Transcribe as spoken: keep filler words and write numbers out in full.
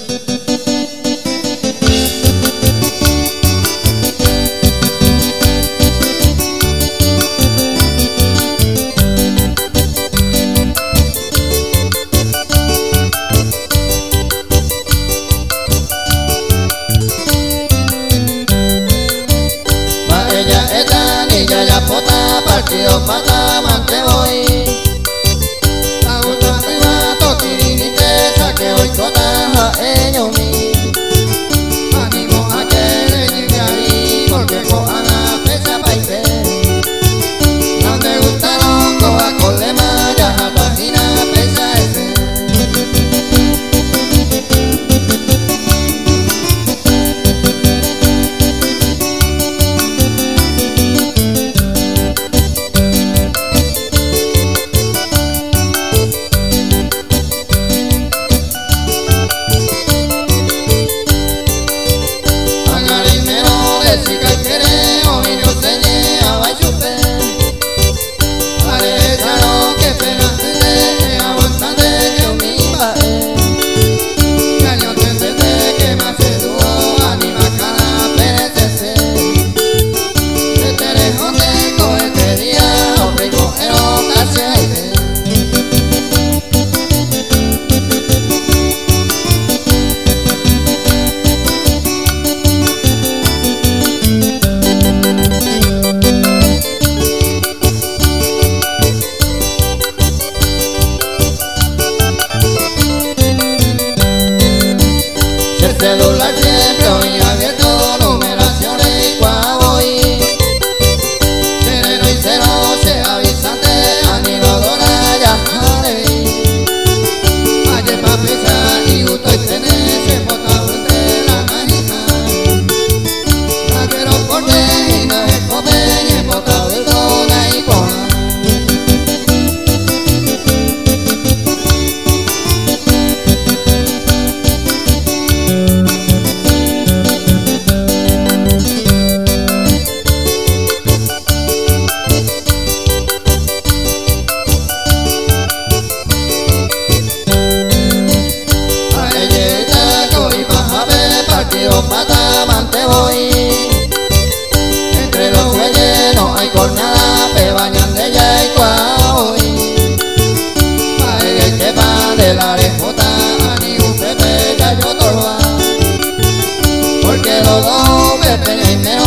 Partido Patamante voy a gustar de vato tirinite saque hoy cotaja ellos mi ánimo a que le llegue ahí porque cojan la pesa paise donde gustaron coja con le maya jata y la pesa ese celular siempre hoy abierto, numeraciones y cuá voy cero y cero se avisante, animadora ya le vi ayer pa' pensar y gusto y tener se potable entre la máquina la quiero por y no es joven y es potable toda y con Patamante voy entre los bueyes no hay cornada pe bañan de ella y cuá voy pa' el que va de la arejota ni un pepe ya yo torba porque los dos pepe y menos